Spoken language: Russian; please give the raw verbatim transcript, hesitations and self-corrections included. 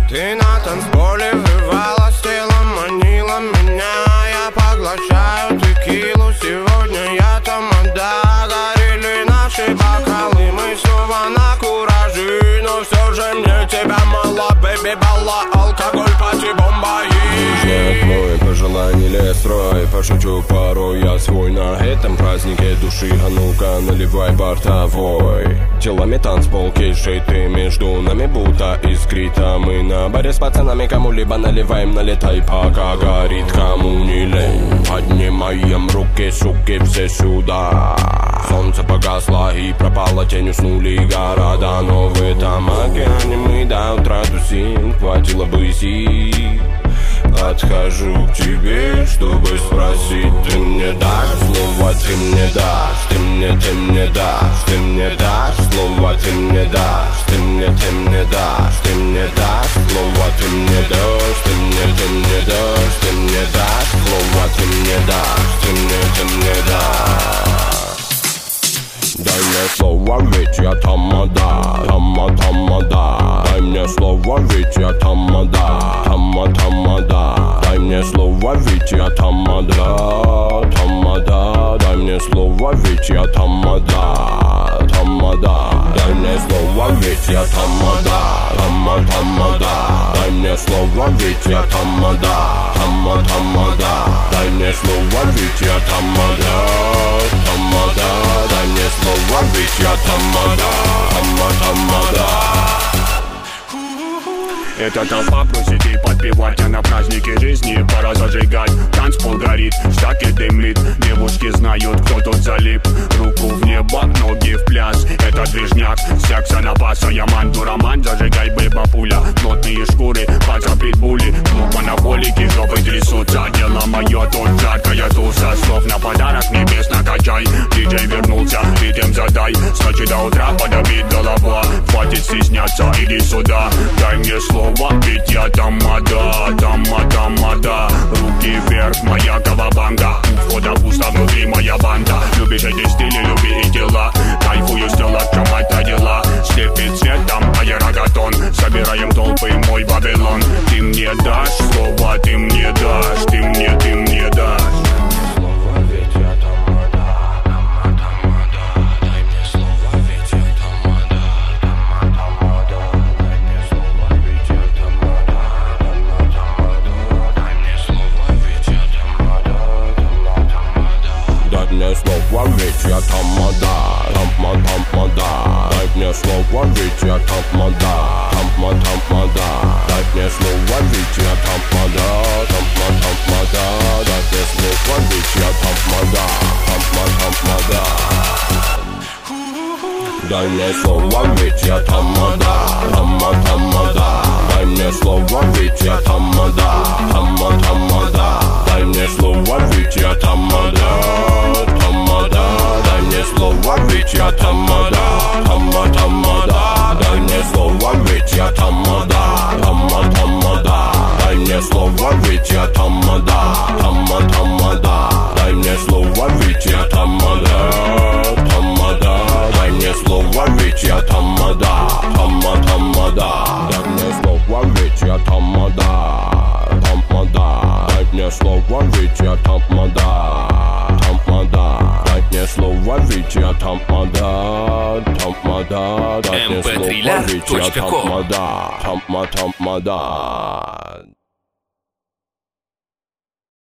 Ты на танцполе врывалась телом, манила меня. Я поглощаю текилу, сегодня я тамада. Горели наши бокалы, мы снова на кураже. Но все же мне тебя мало, бэби, балла, алкоголь, пати, бомба. Знает мой пожелание лес строй. Пошучу порой я свой на этом празднике души. А ну-ка наливай бортовой. Телами танцпол кишит, ты между нами будто искрит. А мы на баре с пацанами кому-либо наливаем. Налетай, пока горит, кому не лень. Поднимаем руки, суки, все сюда. Солнце погасло и пропало, тень, уснули города. Но в этом океане мы до утра тусим. Хватило бы сил. Подхожу к тебе, чтобы спросить. Ты мне дашь слово, ты мне дашь. Ты мне, ты мне дашь. Ты мне дашь слово, ты мне дашь. Ты мне, ты мне дашь. Ты мне дашь слово, ты мне дашь. Ты мне, ты мне дашь. Ты мне дашь слово, ты мне дашь. Ты мне, ты мне дашь. Дай мне слово, ведь я тамада. Тама, тамада. Дай мне слово, ведь я тамада. Тама, тамада. Дай мне слово, ведь я тамада. Тамада. Дай мне слово, ведь я тамада. Тамада. Дай мне слово, ведь я тамада. Тама, тамада. Дай мне слово, ведь я тамада. Тама, тамада. Дай мне слово, ведь я тамада. Тамада. Дай мне слово, ведь я тамада. Тама, тамада. Эта толпа просит и подпевать, а на празднике жизни пора зажигать. Танцпол горит, штаки дымлит, девушки знают, кто тут залип. Руку в небо, ноги в пляс, это движняк, секса напаса. Я манду роман, зажигай, бэба пуля. Плотные шкуры, паца питбули, клуб анаболики, жопы трясутся. Дело мое, тут жаркая туса, слов на подарок небес накачай. Диджей вернулся, ритм задай, с ночи до утра подобит голова. Хватит стесняться, иди сюда, дай мне слово. Ведь я тамада, тама, тамада. Руки вверх, моя кавабанга. У входа пусто, внутри моя банда. Любишь эти стили, люби и дела. Кайфую, стела, в чем это дела. Слепит цветом аэрогатон. Собираем толпы, мой Вавилон. Ты мне дашь слово, ты мне дашь. Ты мне, ты мне дашь. Слово, ведь я тамада, тамма, тамада. Дай мне слово, ведь я тамада, тамма, тамада. Дай мне слово, ведь я тамада, тамма, тамада. Дай мне слово, ведь я тамада, тамма, тамада. Дай мне слово, ведь я тамада, тамма, тамада. Дай мне слово, ведь я тамада, тамма, тамада. Дай мне слово, ведь я тамада. Дай мне слово, ведь я тамада, тама, тамада. Дай мне слово, ведь я тамада, тама, тамада. Дай мне слово, ведь я тамада, тама, тамада. Дай мне слово, ведь я тамада, тамада. Дай мне слово, ведь я тамада, тама, тамада. Дай мне слово, ведь я тамада, тамада. Дай мне слово, ведь я тамада, тамада. Дай мне слово, ведь я тамада, тамада. Дай мне слово, ведь я тамада, тамада, тамада.